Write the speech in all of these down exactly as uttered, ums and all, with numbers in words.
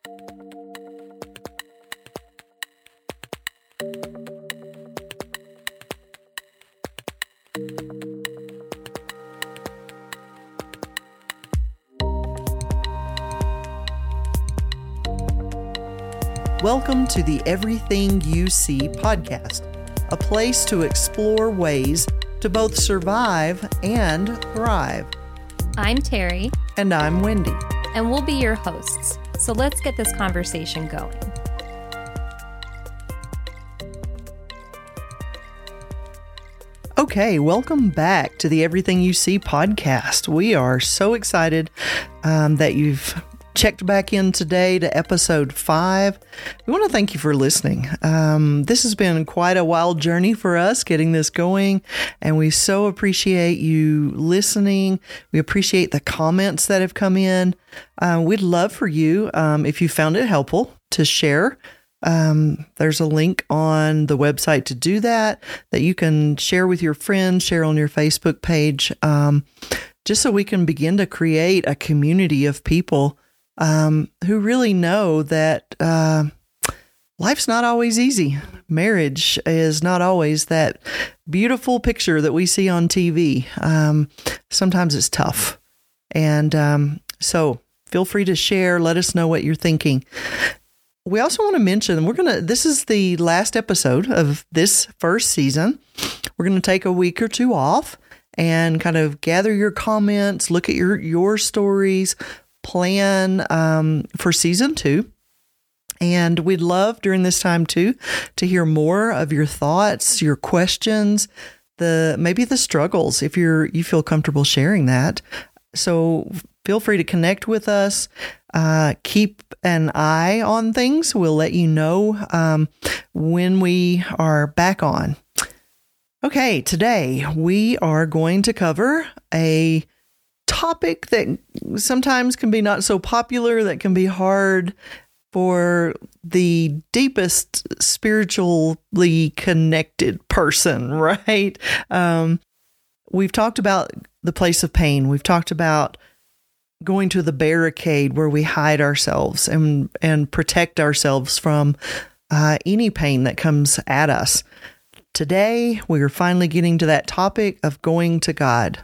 Welcome to the Everything You See podcast, a place to explore ways to both survive and thrive. I'm Terry. And I'm Wendy. And we'll be your hosts. So let's get this conversation going. Okay, welcome back to the Everything You See podcast. We are so excited um, that you've checked back in today to episode five. We want to thank you for listening. Um, this has been quite a wild journey for us getting this going, and we so appreciate you listening. We appreciate the comments that have come in. Uh, we'd love for you, um, if you found it helpful, to share. Um, there's a link on the website to do that, that you can share with your friends, share on your Facebook page, um, just so we can begin to create a community of people Um, who really know that uh, life's not always easy. Marriage is not always that beautiful picture that we see on T V. Um, sometimes it's tough. And um, so feel free to share. Let us know what you're thinking. We also want to mention, we're going to, this is the last episode of this first season. We're going to take a week or two off and kind of gather your comments, look at your, your stories, plan um, for season two. And we'd love during this time too to hear more of your thoughts, your questions, the maybe the struggles, if you're you feel comfortable sharing that. So feel free to connect with us. Uh, keep an eye on things. We'll let you know um, when we are back on. Okay, today we are going to cover a topic that sometimes can be not so popular, that can be hard for the deepest spiritually connected person, right? Um, we've talked about the place of pain. We've talked about going to the barricade where we hide ourselves and, and protect ourselves from uh, any pain that comes at us. Today, we are finally getting to that topic of going to God.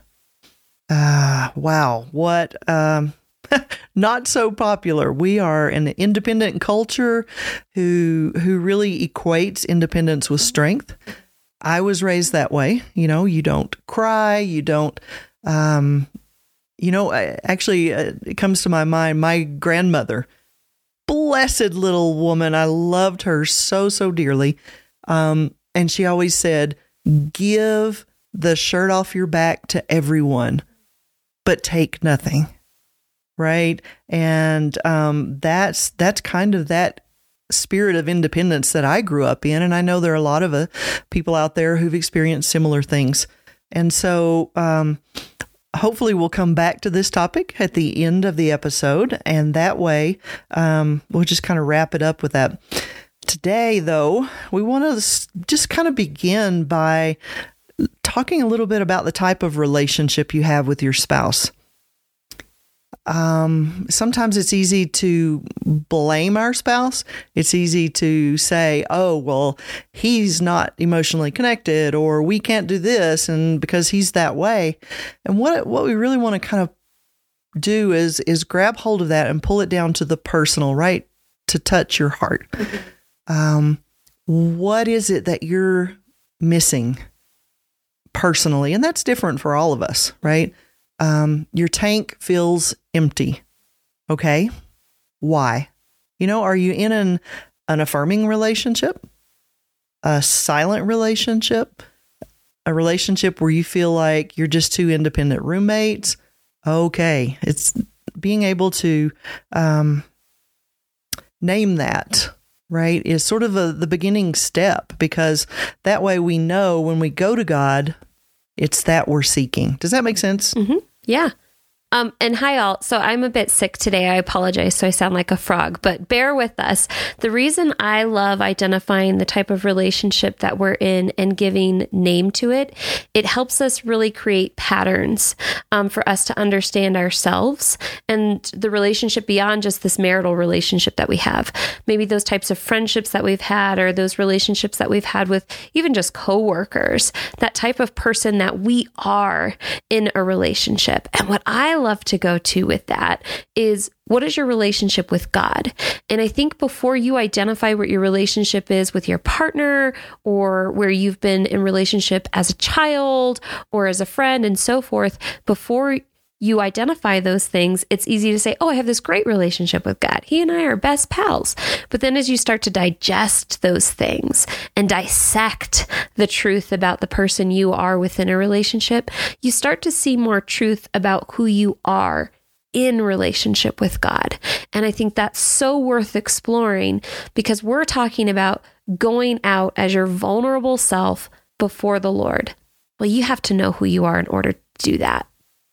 Uh, wow, what, um, not so popular. We are an independent culture who, who really equates independence with strength. I was raised that way. You know, you don't cry, you don't, um, you know, I, actually, uh, it comes to my mind, my grandmother, blessed little woman. I loved her so, so dearly. Um, and she always said, give the shirt off your back to everyone, but take nothing, right? And um, that's that's kind of that spirit of independence that I grew up in, and I know there are a lot of uh, people out there who've experienced similar things. And so um, hopefully we'll come back to this topic at the end of the episode, and that way um, we'll just kind of wrap it up with that. Today, though, we want to just kind of begin by talking a little bit about the type of relationship you have with your spouse. Um, sometimes it's easy to blame our spouse. It's easy to say, oh, well, he's not emotionally connected, or we can't do this, and because he's that way. And what what we really want to kind of do is is grab hold of that and pull it down to the personal, right? To touch your heart. Mm-hmm. Um, what is it that you're missing personally? And that's different for all of us, right? Um, your tank feels empty. Okay. Why? You know, are you in an, an affirming relationship, a silent relationship, a relationship where you feel like you're just two independent roommates? Okay. It's being able to, um, name that, right, is sort of a, the beginning step, because that way we know when we go to God, it's that we're seeking. Does that make sense? Mm-hmm. Yeah. Um, and hi all. So I'm a bit sick today. I apologize. So I sound like a frog, but bear with us. The reason I love identifying the type of relationship that we're in and giving name to it, it helps us really create patterns um, for us to understand ourselves and the relationship beyond just this marital relationship that we have. Maybe those types of friendships that we've had, or those relationships that we've had with even just coworkers, that type of person that we are in a relationship. And what I love to go to with that is, what is your relationship with God? And I think before you identify what your relationship is with your partner, or where you've been in relationship as a child or as a friend and so forth, before you identify those things, it's easy to say, oh, I have this great relationship with God. He and I are best pals. But then as you start to digest those things and dissect the truth about the person you are within a relationship, you start to see more truth about who you are in relationship with God. And I think that's so worth exploring, because we're talking about going out as your vulnerable self before the Lord. Well, you have to know who you are in order to do that.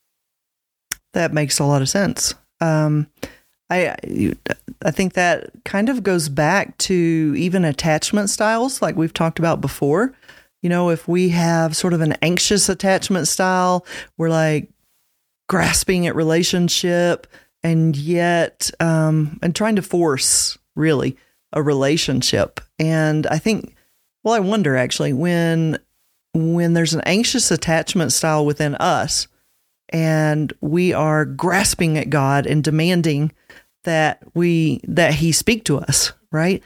That makes a lot of sense. Um, I I think that kind of goes back to even attachment styles, like we've talked about before. You know, if we have sort of an anxious attachment style, we're like grasping at relationship, and yet um, and trying to force really a relationship. And I think, well, I wonder actually when when there's an anxious attachment style within us, and we are grasping at God and demanding that we that He speak to us, right?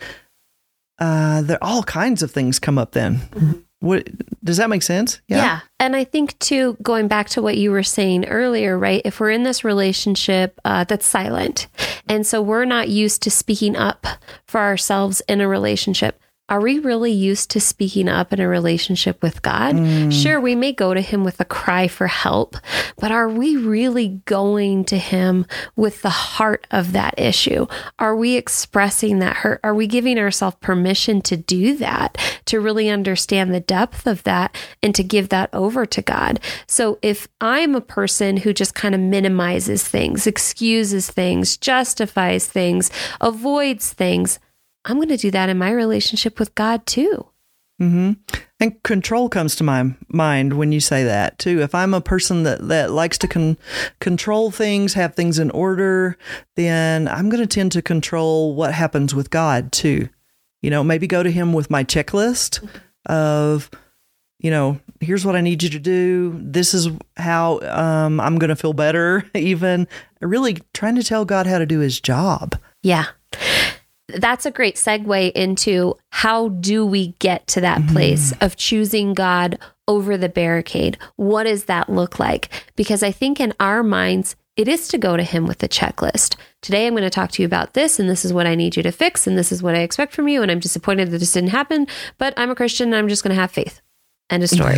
Uh, there all kinds of things come up then. Mm-hmm. What does that make sense? Yeah. yeah. And I think too, going back to what you were saying earlier, right? If we're in this relationship uh, that's silent, and so we're not used to speaking up for ourselves in a relationship, are we really used to speaking up in a relationship with God? Mm. Sure, we may go to Him with a cry for help, but are we really going to Him with the heart of that issue? Are we expressing that hurt? Are we giving ourselves permission to do that, to really understand the depth of that and to give that over to God? So if I'm a person who just kind of minimizes things, excuses things, justifies things, avoids things, I'm going to do that in my relationship with God too. Mm-hmm. And control comes to my mind when you say that too. If I'm a person that, that likes to con- control things, have things in order, then I'm going to tend to control what happens with God too. You know, maybe go to Him with my checklist of, you know, here's what I need you to do. This is how um, I'm going to feel better. Even really trying to tell God how to do His job. Yeah. That's a great segue into how do we get to that place mm-hmm. of choosing God over the barricade? What does that look like? Because I think in our minds, it is to go to Him with a checklist. Today, I'm going to talk to you about this, and this is what I need you to fix, and this is what I expect from you, and I'm disappointed that this didn't happen, but I'm a Christian, and I'm just going to have faith. End of story.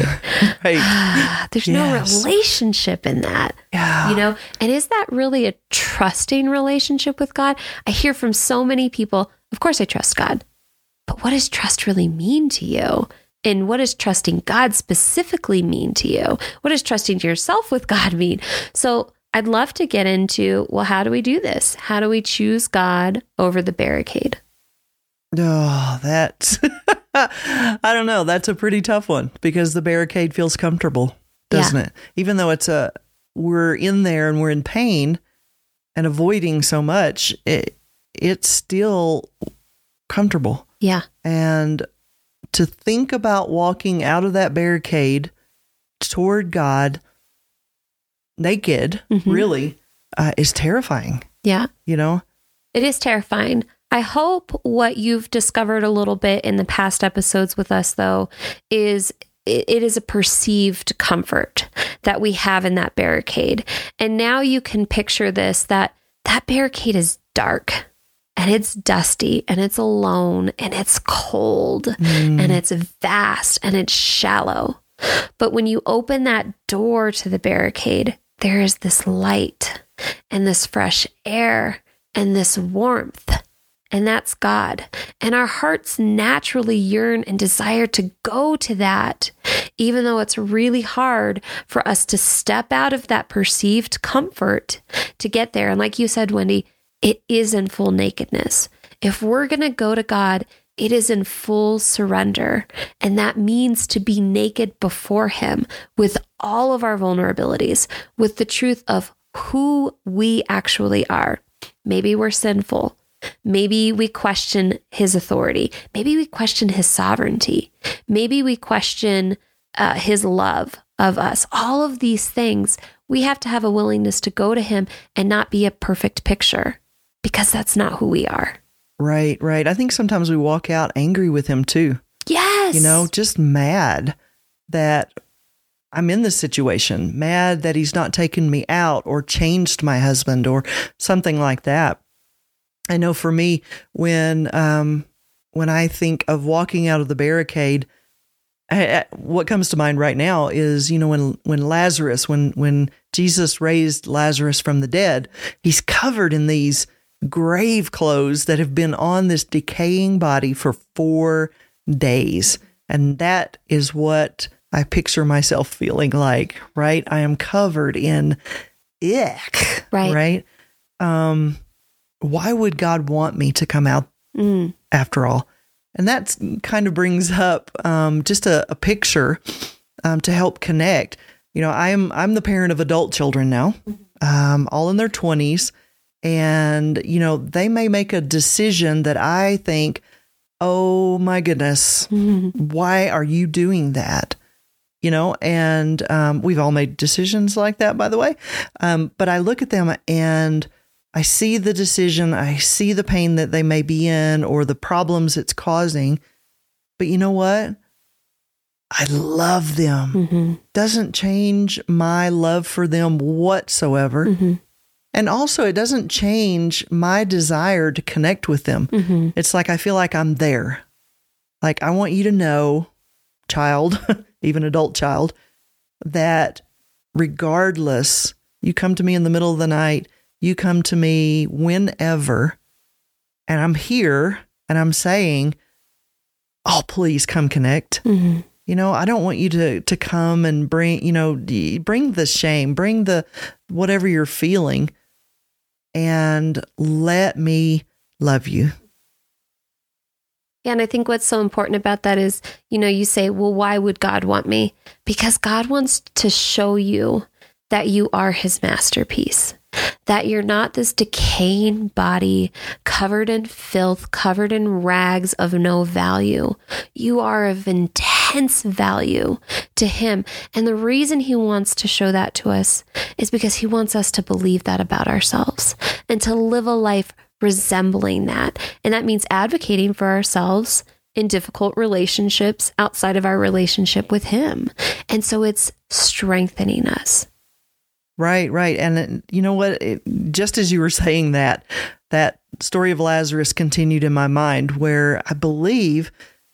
Right. There's yes. no relationship in that. Yeah. You know, and is that really a trusting relationship with God? I hear from so many people, of course I trust God, but what does trust really mean to you? And what does trusting God specifically mean to you? What does trusting yourself with God mean? So I'd love to get into, well, how do we do this? How do we choose God over the barricade? Oh, that's, I don't know. That's a pretty tough one, because the barricade feels comfortable, doesn't yeah. it? Even though it's a, we're in there and we're in pain and avoiding so much, it, it's still comfortable. Yeah. And to think about walking out of that barricade toward God naked, mm-hmm. really, uh, is terrifying. Yeah. You know? It is terrifying. I hope what you've discovered a little bit in the past episodes with us, though, is it, it is a perceived comfort that we have in that barricade. And now you can picture this, that that barricade is dark and it's dusty and it's alone and it's cold mm. and it's vast and it's shallow. But when you open that door to the barricade, there is this light and this fresh air and this warmth. and that's God. And our hearts naturally yearn and desire to go to that, even though it's really hard for us to step out of that perceived comfort to get there. And like you said, Wendy, it is in full nakedness. If we're going to go to God, it is in full surrender. And that means to be naked before Him with all of our vulnerabilities, with the truth of who we actually are. Maybe we're sinful. Maybe we question His authority. Maybe we question His sovereignty. Maybe we question uh, His love of us. All of these things, we have to have a willingness to go to Him and not be a perfect picture, because that's not who we are. Right, right. I think sometimes we walk out angry with Him too. Yes. You know, just mad that I'm in this situation, mad that He's not taken me out or changed my husband or something like that. I know for me, when um, when I think of walking out of the barricade, I, I, what comes to mind right now is, you know, when when Lazarus, when when Jesus raised Lazarus from the dead, he's covered in these grave clothes that have been on this decaying body for four days. And that is what I picture myself feeling like, right? I am covered in ick, right? Right? Um, why would God want me to come out mm. after all? And that kind of brings up um, just a, a picture um, to help connect. You know, I'm I'm the parent of adult children now, um, all in their twenties. And, you know, they may make a decision that I think, oh my goodness, mm-hmm. why are you doing that? You know, and um, we've all made decisions like that, by the way. Um, but I look at them and I see the decision, I see the pain that they may be in or the problems it's causing. But you know what? I love them. Mm-hmm. Doesn't change my love for them whatsoever. Mm-hmm. And also, it doesn't change my desire to connect with them. Mm-hmm. It's like I feel like I'm there. Like, I want you to know, child, even adult child, that regardless, you come to me in the middle of the night, you come to me whenever, and I'm here and I'm saying, oh, please come connect. Mm-hmm. You know, I don't want you to to come and bring, you know, bring the shame, bring the whatever you're feeling, and let me love you. Yeah, and I think what's so important about that is, you know, you say, well, why would God want me? Because God wants to show you that you are His masterpiece, that you're not this decaying body covered in filth, covered in rags of no value. You are of intense value to Him. And the reason He wants to show that to us is because He wants us to believe that about ourselves and to live a life resembling that. And that means advocating for ourselves in difficult relationships outside of our relationship with Him. And so it's strengthening us. Right, right. And you know what? It, just as you were saying that, that story of Lazarus continued in my mind, where I believe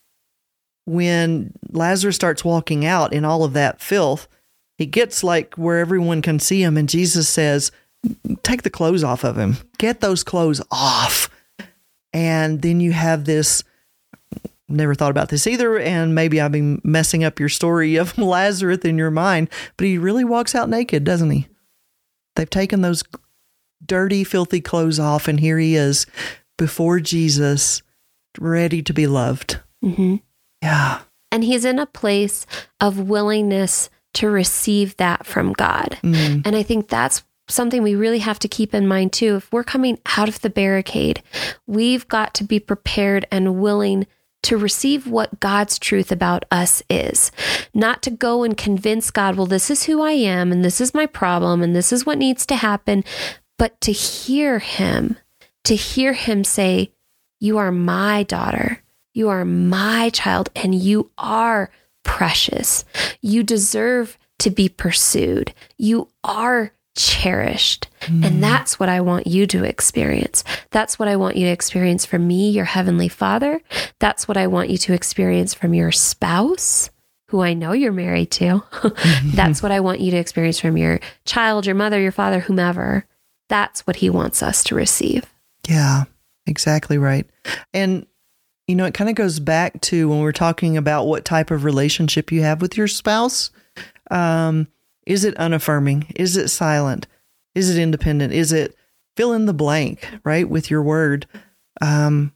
when Lazarus starts walking out in all of that filth, he gets like where everyone can see him. And Jesus says, take the clothes off of him. Get those clothes off. And then you have this, never thought about this either, and maybe I've been messing up your story of Lazarus in your mind, but he really walks out naked, doesn't he? They've taken those dirty, filthy clothes off, and here he is before Jesus, ready to be loved. Mm-hmm. Yeah. And he's in a place of willingness to receive that from God. Mm-hmm. And I think that's something we really have to keep in mind too. If we're coming out of the barricade, we've got to be prepared and willing to receive what God's truth about us is. Not to go and convince God, well, this is who I am, and this is my problem, and this is what needs to happen, but to hear Him, to hear Him say, you are my daughter, you are my child, and you are precious. You deserve to be pursued. You are cherished. Mm. And that's what I want you to experience. That's what I want you to experience from me, your Heavenly Father. That's what I want you to experience from your spouse, who I know you're married to. That's what I want you to experience from your child, your mother, your father, whomever. That's what He wants us to receive. Yeah. Exactly right. And, you know, it kind of goes back to when we're talking about what type of relationship you have with your spouse. Um, is it unaffirming? Is it silent? Is it independent? Is it fill in the blank, right, with your word? Um,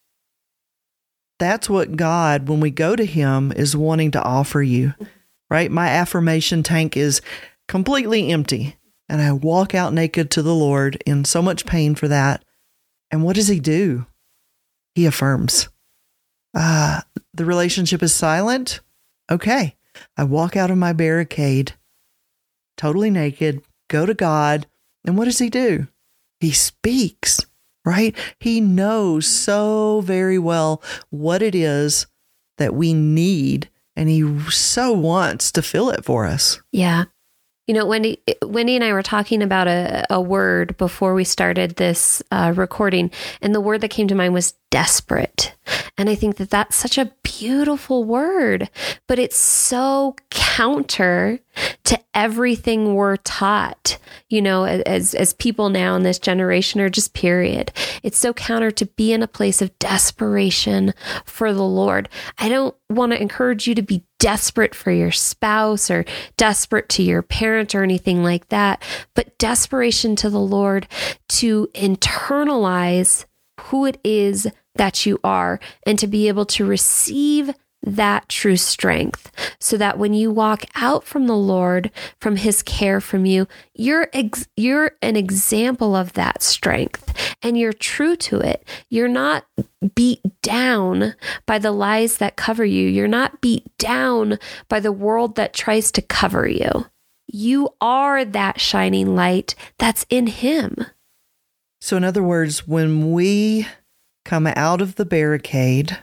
that's what God, when we go to him, is wanting to offer you, right? My affirmation tank is completely empty, and I walk out naked to the Lord in so much pain for that. And what does he do? He affirms. Uh, the relationship is silent. Okay. I walk out of my barricade, totally naked, go to God. And what does he do? He speaks, right? He knows so very well what it is that we need. And he so wants to fill it for us. Yeah. You know, Wendy, Wendy and I were talking about a, a word before we started this uh, recording, and the word that came to mind was desperate. And I think that that's such a beautiful word, but it's so counter to everything we're taught, you know, as, as people now in this generation, or just period. It's so counter to be in a place of desperation for the Lord. I don't want to encourage you to be desperate for your spouse or desperate to your parent or anything like that, but desperation to the Lord to internalize who it is that you are and to be able to receive that true strength, so that when you walk out from the Lord, from his care from you, you're ex- you're an example of that strength, and you're true to it. You're not beat down by the lies that cover you. You're not beat down by the world that tries to cover you. You are that shining light that's in him. So in other words, when we come out of the barricade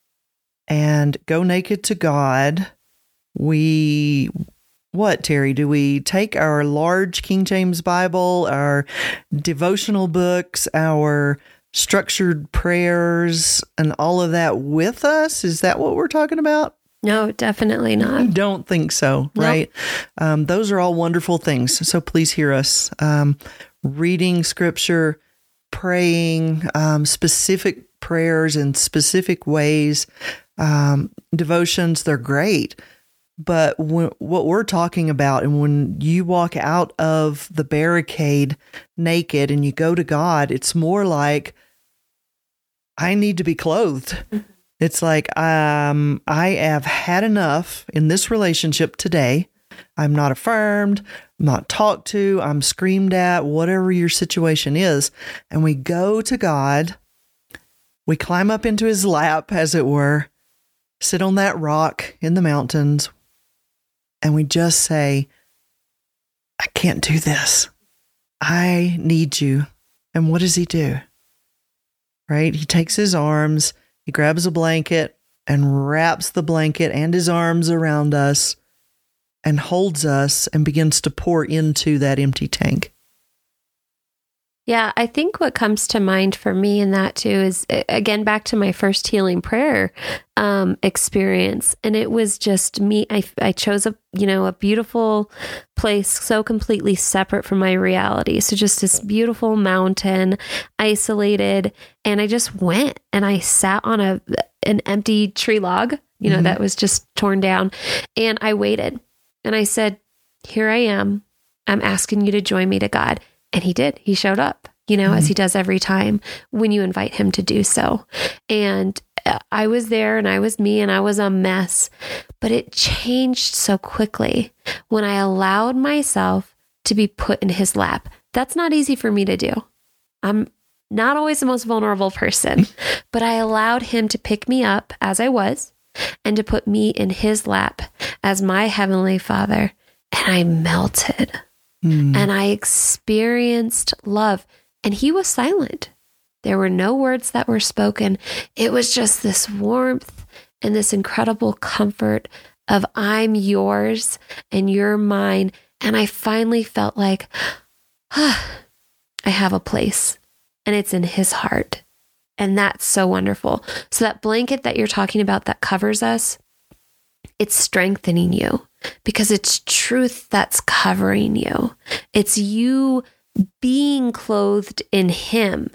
and go naked to God, we, what, Terry, do we take our large King James Bible, our devotional books, our structured prayers, and all of that with us? Is that what we're talking about? No, definitely not. I don't think so, right? Nope. Um, those are all wonderful things. So please hear us. Um, reading scripture, praying, um, specific prayers in specific ways, um, devotions, they're great. But when, what we're talking about, and when you walk out of the barricade naked and you go to God, it's more like, I need to be clothed. Mm-hmm. It's like, um, I have had enough in this relationship today. I'm not affirmed, I'm not talked to, I'm screamed at, whatever your situation is. And we go to God, we climb up into his lap, as it were, sit on that rock in the mountains, and we just say, I can't do this. I need you. And what does he do? Right? He takes his arms, he grabs a blanket and wraps the blanket and his arms around us and holds us and begins to pour into that empty tank. Yeah, I think what comes to mind for me in that too is, again, back to my first healing prayer um, experience. And it was just me. I, I chose a, you know, a beautiful place so completely separate from my reality. So just this beautiful mountain, isolated. And I just went and I sat on a an empty tree log, you know, mm-hmm. that was just torn down. And I waited and I said, here I am. I'm asking you to join me to God. And he did. He showed up, you know, mm-hmm. as he does every time when you invite him to do so. And I was there and I was me and I was a mess, but it changed so quickly when I allowed myself to be put in his lap. That's not easy for me to do. I'm not always the most vulnerable person, but I allowed him to pick me up as I was and to put me in his lap as my heavenly Father. And I melted. Mm. And I experienced love, and he was silent. There were no words that were spoken. It was just this warmth and this incredible comfort of I'm yours and you're mine. And I finally felt like, ah, I have a place, and it's in his heart. And that's so wonderful. So that blanket that you're talking about that covers us, it's strengthening you because it's truth that's covering you. It's you being clothed in him,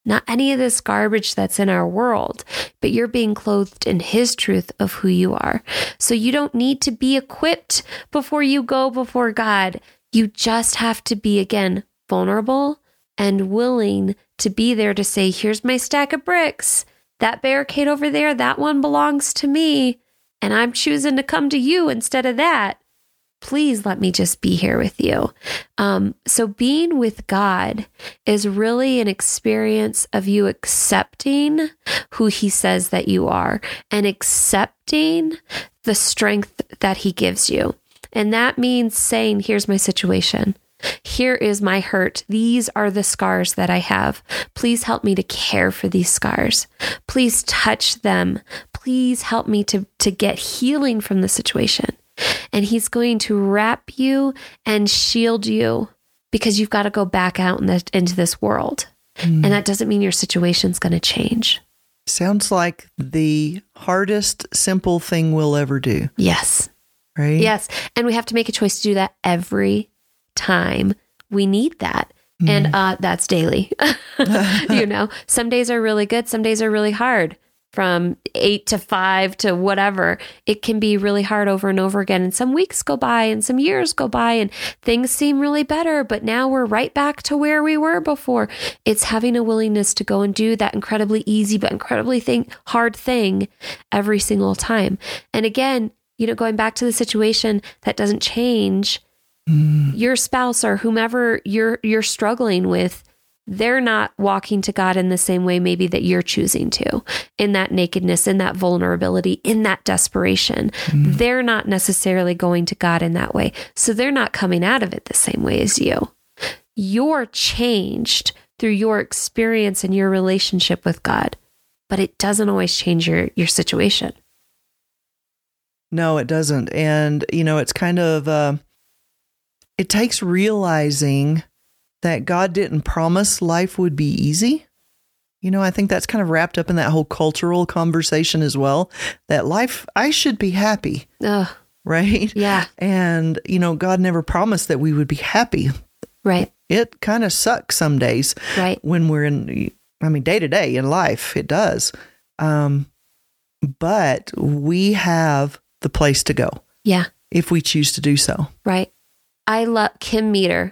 not any of this garbage that's in our world, but you're being clothed in his truth of who you are. So you don't need to be equipped before you go before God. You just have to be, again, vulnerable and willing to be there to say, here's my stack of bricks. That barricade over there, that one belongs to me. And I'm choosing to come to you instead of that. Please let me just be here with you. Um, so being with God is really an experience of you accepting who he says that you are and accepting the strength that he gives you. And that means saying, here's my situation. Here is my hurt. These are the scars that I have. Please help me to care for these scars. Please touch them. Please help me to, to get healing from the situation. And he's going to wrap you and shield you because you've got to go back out in the, into this world. Mm. And that doesn't mean your situation's going to change. Sounds like the hardest, simple thing we'll ever do. Yes. Right? Yes. And we have to make a choice to do that every time we need that. Mm. And uh, that's daily. You know, some days are really good. Some days are really hard. From eight to five to whatever, it can be really hard over and over again. And some weeks go by and some years go by and things seem really better, but now we're right back to where we were before. It's having a willingness to go and do that incredibly easy, but incredibly thing, hard thing every single time. And again, you know, going back to the situation that doesn't change, mm. your spouse or whomever you're, you're struggling with, they're not walking to God in the same way maybe that you're choosing to, in that nakedness, in that vulnerability, in that desperation. Mm. They're not necessarily going to God in that way. So they're not coming out of it the same way as you. You're changed through your experience and your relationship with God, but it doesn't always change your, your situation. No, it doesn't. And, you know, it's kind of, uh, it takes realizing that God didn't promise life would be easy. You know, I think that's kind of wrapped up in that whole cultural conversation as well, that life, I should be happy. Ugh. Right? Yeah. And, you know, God never promised that we would be happy. Right. It kind of sucks some days. Right. When we're in, I mean, day to day in life, it does. Um, but we have the place to go. Yeah. If we choose to do so. Right. I love Kim Meter.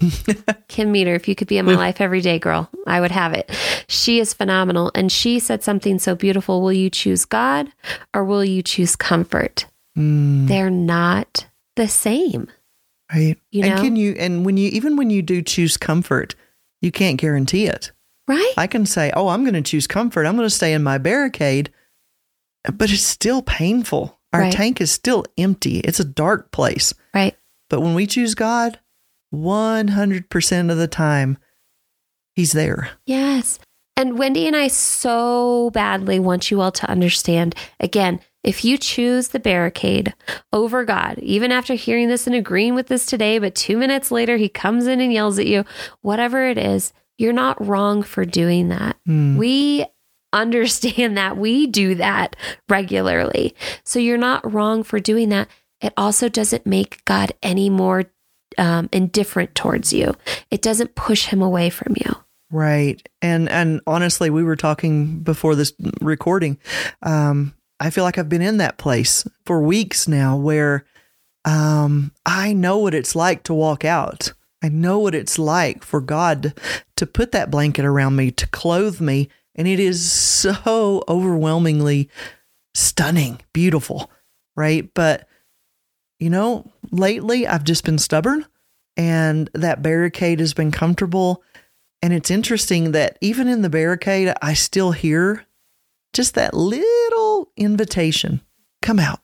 Kim Meter, if you could be in my life every day, girl, I would have it. She is phenomenal. And she said something so beautiful. Will you choose God or will you choose comfort? Mm. They're not the same. Right. You and know? can you, and when you, even when you do choose comfort, you can't guarantee it. Right. I can say, oh, I'm going to choose comfort. I'm going to stay in my barricade, but it's still painful. Our right. tank is still empty. It's a dark place. Right. But when we choose God, one hundred percent of the time, he's there. Yes. And Wendy and I so badly want you all to understand, again, if you choose the barricade over God, even after hearing this and agreeing with this today, but two minutes later, he comes in and yells at you, whatever it is, you're not wrong for doing that. Mm. We understand that. We do that regularly. So you're not wrong for doing that. It also doesn't make God any more Um, indifferent towards you. It doesn't push him away from you. Right. And and honestly, we were talking before this recording. Um, I feel like I've been in that place for weeks now where um, I know what it's like to walk out. I know what it's like for God to put that blanket around me, to clothe me. And it is so overwhelmingly stunning, beautiful. Right. But you know, lately I've just been stubborn and that barricade has been comfortable. And it's interesting that even in the barricade, I still hear just that little invitation, come out.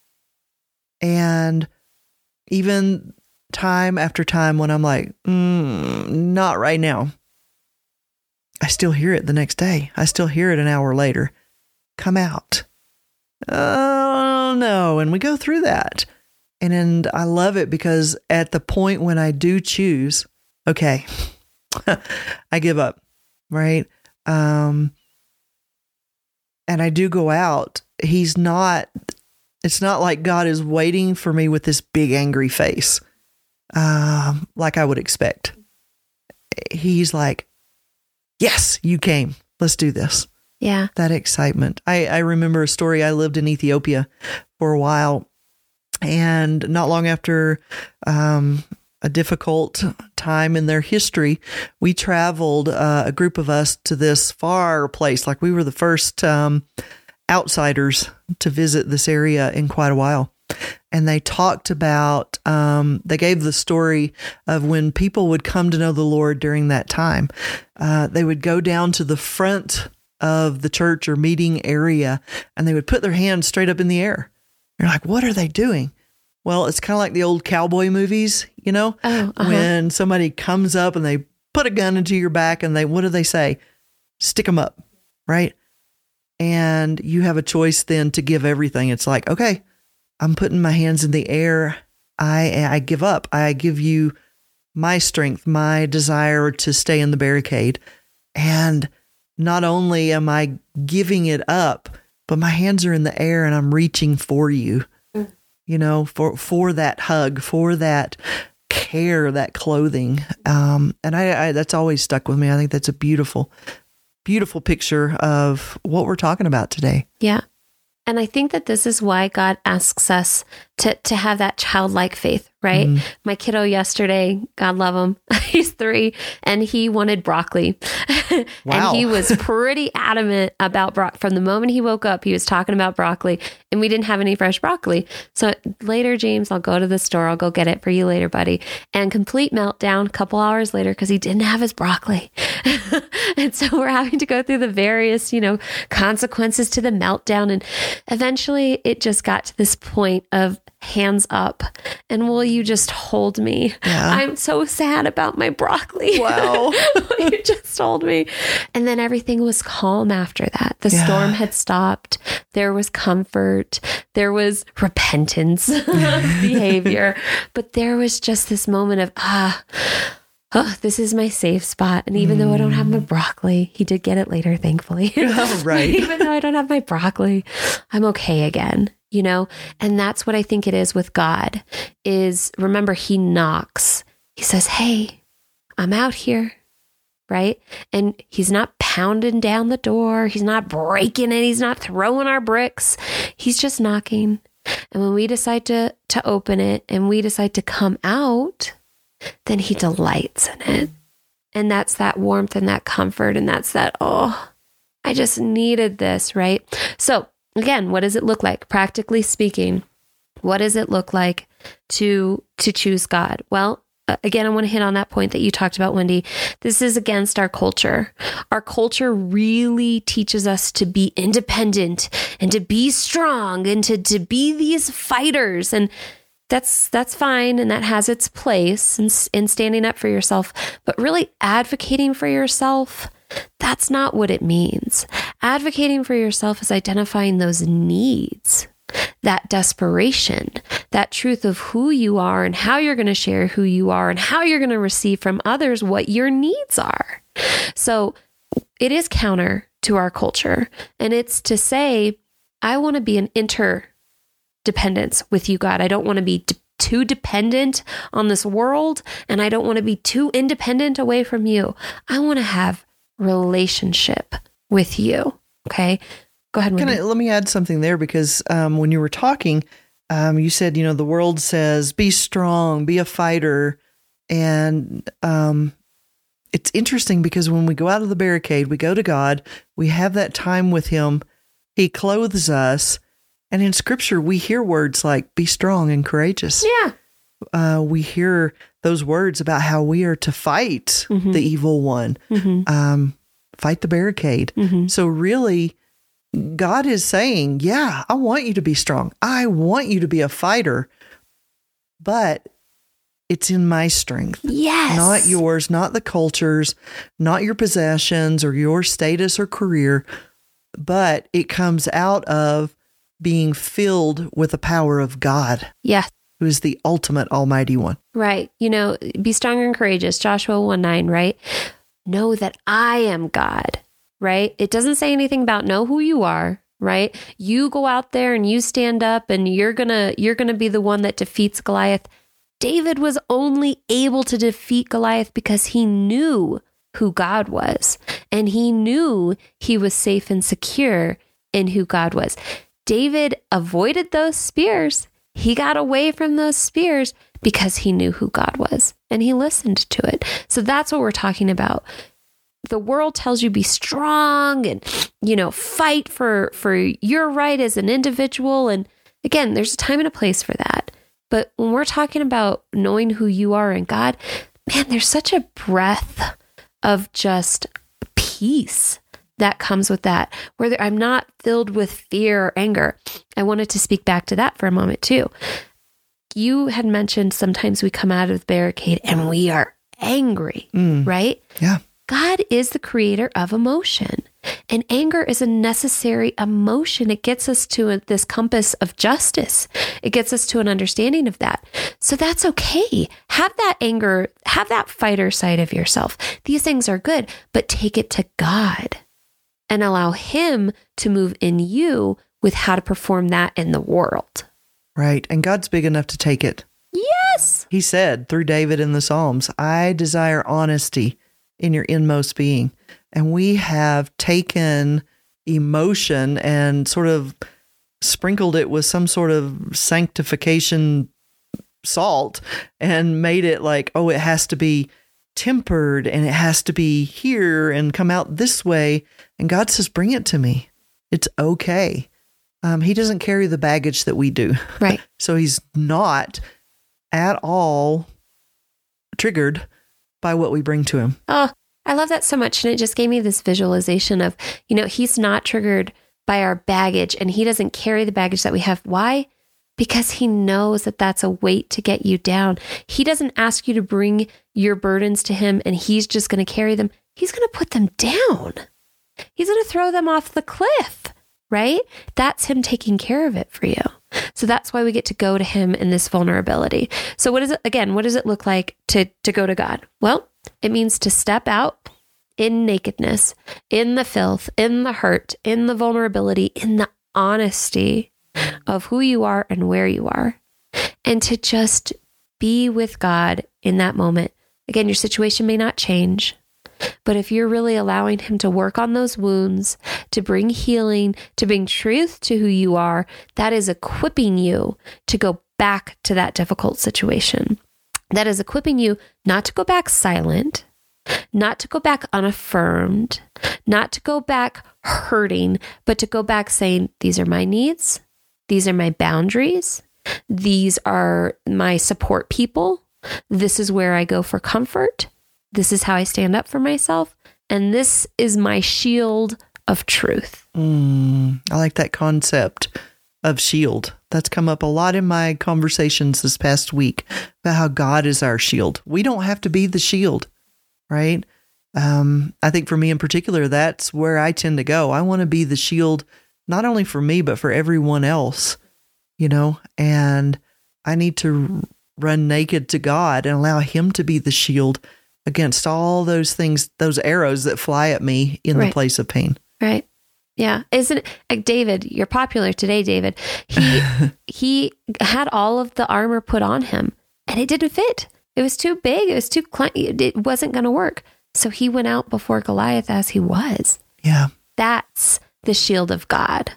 And even time after time when I'm like, mm, not right now, I still hear it the next day. I still hear it an hour later. Come out. Oh, no. And we go through that. And, and I love it because at the point when I do choose, okay, I give up, right? Um, and I do go out. He's not, it's not like God is waiting for me with this big angry face, um, like I would expect. He's like, yes, you came. Let's do this. Yeah. That excitement. I, I remember a story. I lived in Ethiopia for a while, and not long after um, a difficult time in their history, we traveled, uh, a group of us, to this far place. Like we were the first um, outsiders to visit this area in quite a while. And they talked about, um, they gave the story of when people would come to know the Lord during that time. Uh, they would go down to the front of the church or meeting area, and they would put their hands straight up in the air. You're like, what are they doing? Well, it's kind of like the old cowboy movies, you know, oh, uh-huh. when somebody comes up and they put a gun into your back and they, what do they say? Stick them up, right? And you have a choice then to give everything. It's like, okay, I'm putting my hands in the air. I I give up. I give you my strength, my desire to stay in the barricade. And not only am I giving it up, but my hands are in the air and I'm reaching for you, mm. you know, for, for that hug, for that care, that clothing. Um, and I, I, that's always stuck with me. I think that's a beautiful, beautiful picture of what we're talking about today. Yeah. And I think that this is why God asks us to, to have that childlike faith, right? Mm. My kiddo yesterday, God love him, he's three, and he wanted broccoli. Wow. And he was pretty adamant about broccoli. From the moment he woke up, he was talking about broccoli, and we didn't have any fresh broccoli. So later, James, I'll go to the store. I'll go get it for you later, buddy. And complete meltdown a couple hours later because he didn't have his broccoli. And so we're having to go through the various, you know, consequences to the meltdown. And eventually it just got to this point of hands up, and will you just hold me? Yeah. I'm so sad about my broccoli. Wow. You just told me. And then everything was calm after that. The yeah. storm had stopped. There was comfort. There was repentance behavior. But there was just this moment of, ah, oh, this is my safe spot. And even mm. though I don't have my broccoli, he did get it later, thankfully. Oh, right. Even though I don't have my broccoli, I'm okay again. You know, and that's what I think it is with God is, remember, he knocks. He says, hey, I'm out here, right? And he's not pounding down the door. He's not breaking it. He's not throwing our bricks. He's just knocking. And when we decide to, to open it and we decide to come out, then he delights in it. And that's that warmth and that comfort. And that's that, oh, I just needed this, right? So again, what does it look like? Practically speaking, what does it look like to to choose God? Well, again, I want to hit on that point that you talked about, Wendy. This is against our culture. Our culture really teaches us to be independent and to be strong and to, to be these fighters. And that's that's fine, and that has its place in, in standing up for yourself. But really advocating for yourself, that's not what it means. Advocating for yourself is identifying those needs, that desperation, that truth of who you are and how you're going to share who you are and how you're going to receive from others what your needs are. So it is counter to our culture. And it's to say, I want to be an interdependence with you, God. I don't want to be de- too dependent on this world, and I don't want to be too independent away from you. I want to have relationship with you. Okay. Go ahead. Can I, let me add something there, because um, when you were talking, um, you said, you know, the world says, be strong, be a fighter. And um, it's interesting because when we go out of the barricade, we go to God, we have that time with him. He clothes us. And in scripture, we hear words like be strong and courageous. Yeah. Uh, we hear those words about how we are to fight mm-hmm. the evil one, mm-hmm. um, fight the barricade. Mm-hmm. So really, God is saying, yeah, I want you to be strong. I want you to be a fighter, but it's in my strength. Yes. Not yours, not the culture's, not your possessions or your status or career, but it comes out of being filled with the power of God. Yes. Who is the ultimate almighty one. Right. You know, be strong and courageous. Joshua one nine, right? Know that I am God, right? It doesn't say anything about know who you are, right? You go out there and you stand up and you're going to you're going to be the one that defeats Goliath. David was only able to defeat Goliath because he knew who God was. And he knew he was safe and secure in who God was. David avoided those spears. He got away from those spears because he knew who God was and he listened to it. So that's what we're talking about. The world tells you be strong and, you know, fight for, for your right as an individual. And again, there's a time and a place for that. But when we're talking about knowing who you are in God, man, there's such a breath of just peace that comes with that, where I'm not filled with fear or anger. I wanted to speak back to that for a moment too. You had mentioned sometimes we come out of the barricade and we are angry, mm. right? Yeah. God is the creator of emotion, and anger is a necessary emotion. It gets us to this compass of justice. It gets us to an understanding of that. So that's okay. Have that anger, have that fighter side of yourself. These things are good, but take it to God and allow him to move in you with how to perform that in the world. Right. And God's big enough to take it. Yes. He said through David in the Psalms, I desire honesty in your inmost being. And we have taken emotion and sort of sprinkled it with some sort of sanctification salt and made it like, oh, it has to be tempered and it has to be here and come out this way. And God says, bring it to me. It's okay. Um, he doesn't carry the baggage that we do. Right. So he's not at all triggered by what we bring to him. Oh, I love that so much. And it just gave me this visualization of, you know, he's not triggered by our baggage and he doesn't carry the baggage that we have. Why? Because he knows that that's a weight to get you down. He doesn't ask you to bring your burdens to him and he's just going to carry them. He's going to put them down. He's going to throw them off the cliff, right? That's him taking care of it for you. So that's why we get to go to him in this vulnerability. So what is it, again, what does it look like to, to go to God? Well, it means to step out in nakedness, in the filth, in the hurt, in the vulnerability, in the honesty of who you are and where you are, and to just be with God in that moment. Again, your situation may not change, but if you're really allowing him to work on those wounds, to bring healing, to bring truth to who you are, that is equipping you to go back to that difficult situation. That is equipping you not to go back silent, not to go back unaffirmed, not to go back hurting, but to go back saying, these are my needs. These are my boundaries. These are my support people. This is where I go for comfort. This is how I stand up for myself. And this is my shield of truth. Mm, I like that concept of shield. That's come up a lot in my conversations this past week about how God is our shield. We don't have to be the shield, right? Um, I think for me in particular, that's where I tend to go. I want to be the shield, not only for me, but for everyone else, you know, and I need to run naked to God and allow him to be the shield against all those things, those arrows that fly at me in right. the place of pain. Right. Yeah. Isn't it like David, you're popular today, David. He, he had all of the armor put on him and it didn't fit. It was too big. It was too, cl- it wasn't going to work. So he went out before Goliath as he was. Yeah. That's the shield of God.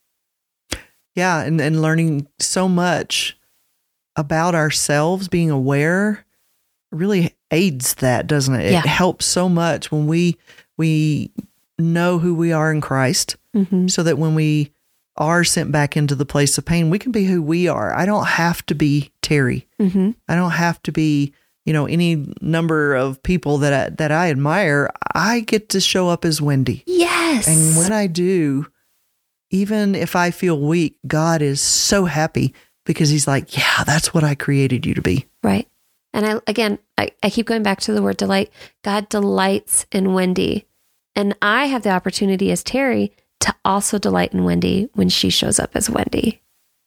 Yeah. And, and learning so much about ourselves, being aware really aids that, doesn't it? Yeah. It helps so much when we, we know who we are in Christ, mm-hmm. so that when we are sent back into the place of pain, we can be who we are. I don't have to be Terry. Mm-hmm. I don't have to be, you know, any number of people that I, that I admire. I get to show up as Wendy. Yes. And when I do, even if I feel weak, God is so happy because he's like, yeah, that's what I created you to be. Right. And I, again, I, I keep going back to the word delight. God delights in Wendy. And I have the opportunity as Terry to also delight in Wendy when she shows up as Wendy.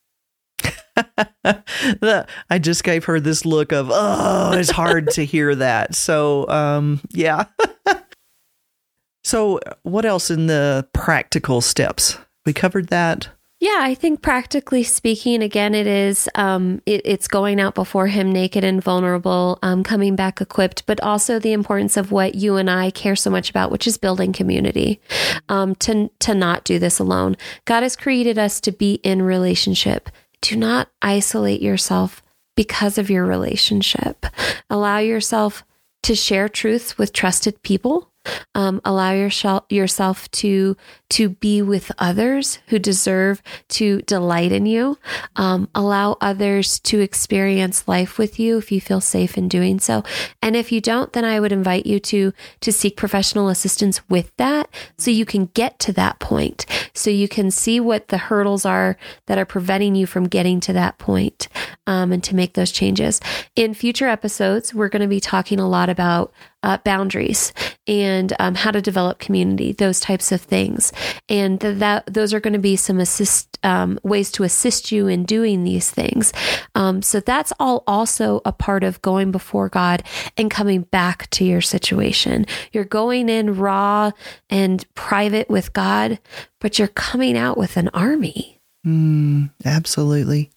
I just gave her this look of, oh, it's hard to hear that. So, um, yeah. So what else in the practical steps? We covered that. Yeah, I think practically speaking, again, it is, um, it, it's going out before him naked and vulnerable, um, coming back equipped, but also the importance of what you and I care so much about, which is building community, um, to, to not do this alone. God has created us to be in relationship. Do not isolate yourself because of your relationship. Allow yourself to share truths with trusted people. Um, allow yourself yourself to to be with others who deserve to delight in you. Um, allow others to experience life with you if you feel safe in doing so. And if you don't, then I would invite you to to seek professional assistance with that, so you can get to that point, so you can see what the hurdles are that are preventing you from getting to that point, um, and to make those changes. In future episodes, we're going to be talking a lot about Uh, boundaries and um, how to develop community, those types of things. And th- that those are going to be some assist um, ways to assist you in doing these things. Um, so that's all also a part of going before God and coming back to your situation. You're going in raw and private with God, but you're coming out with an army. Mm, absolutely.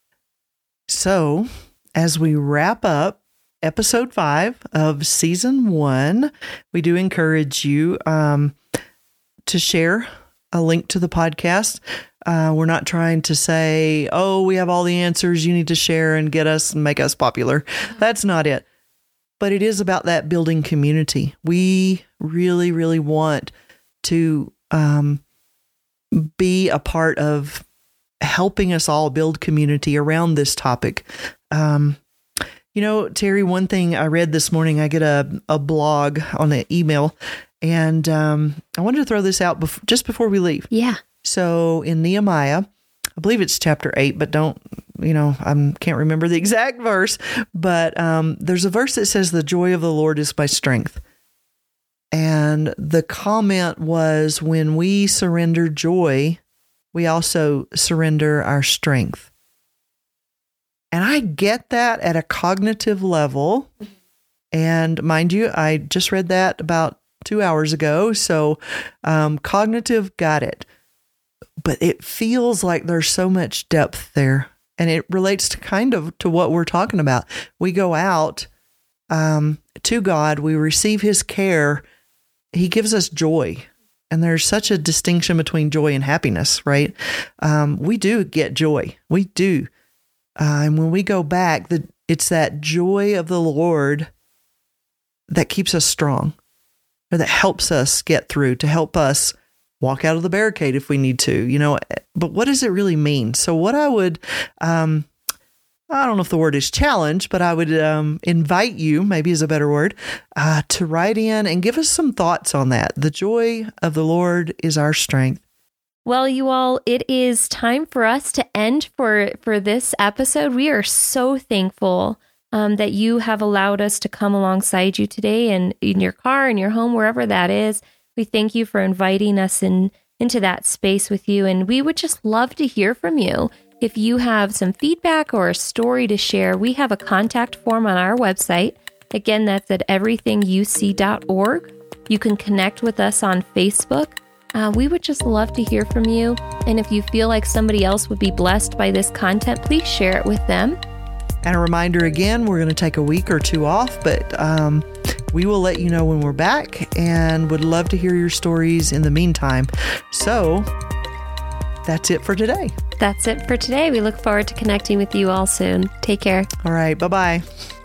So as we wrap up episode five of season one, we do encourage you um, to share a link to the podcast. Uh, we're not trying to say, oh, we have all the answers, you need to share and get us and make us popular. That's not it. But it is about that building community. We really, really want to um, be a part of helping us all build community around this topic. Um, You know, Terry, one thing I read this morning, I get a, a blog on an email, and um, I wanted to throw this out bef- just before we leave. Yeah. So in Nehemiah, I believe it's chapter eight, but don't, you know, I can't remember the exact verse, but um, there's a verse that says, the joy of the Lord is my strength. And the comment was, when we surrender joy, we also surrender our strength. And I get that at a cognitive level. And mind you, I just read that about two hours ago. So um, cognitive, got it. But it feels like there's so much depth there. And it relates to kind of to what we're talking about. We go out um, to God. We receive his care. He gives us joy. And there's such a distinction between joy and happiness, right? Um, we do get joy. We do. Uh, and when we go back, the, it's that joy of the Lord that keeps us strong, or that helps us get through, to help us walk out of the barricade if we need to, you know. But what does it really mean? So what I would, um, I don't know if the word is challenge, but I would um, invite you, maybe is a better word, uh, to write in and give us some thoughts on that. The joy of the Lord is our strength. Well, you all, it is time for us to end for, for this episode. We are so thankful um, that you have allowed us to come alongside you today, and in your car, in your home, wherever that is. We thank you for inviting us in into that space with you, and we would just love to hear from you. If you have some feedback or a story to share, we have a contact form on our website. Again, that's at everything u c dot org. You can connect with us on Facebook. Uh, we would just love to hear from you. And if you feel like somebody else would be blessed by this content, please share it with them. And a reminder again, we're going to take a week or two off, but um, we will let you know when we're back, and would love to hear your stories in the meantime. So that's it for today. That's it for today. We look forward to connecting with you all soon. Take care. All right. Bye-bye.